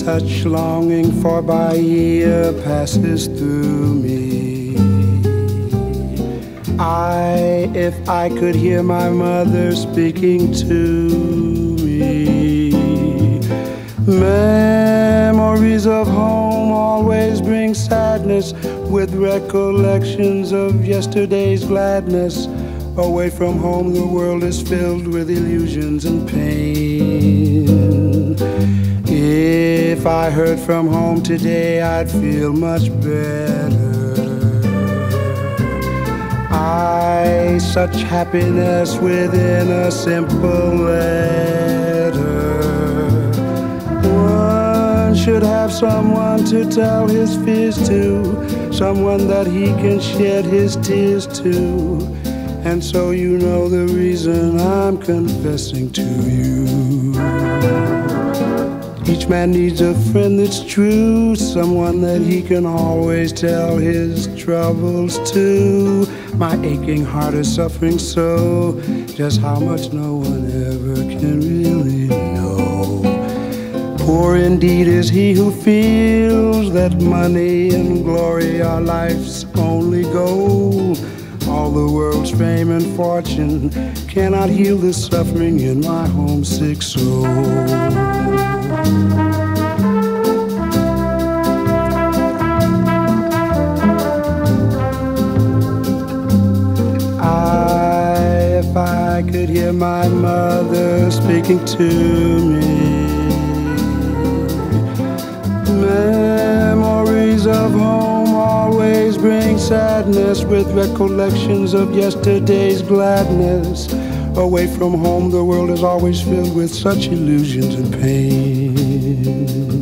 such longing for Bahia passes through me. If I could hear my mother speaking to me. Memories of home always bring sadness, with recollections of yesterday's gladness. Away from home the world is filled with illusions and pain. If I heard from home today, I'd feel much better. Such happiness within a simple letter. One should have someone to tell his fears to, someone that he can shed his tears to. And so you know the reason I'm confessing to you. Each man needs a friend that's true, someone that he can always tell his troubles to. My aching heart is suffering so, just how much no one ever can really know. Poor indeed is he who feels that money and glory are life's only goal. All the world's fame and fortune cannot heal the suffering in my homesick soul. If I could hear my mother speaking to me. Memories of home always bring sadness, with recollections of yesterday's gladness. Away from home the world is always filled with such illusions and pain.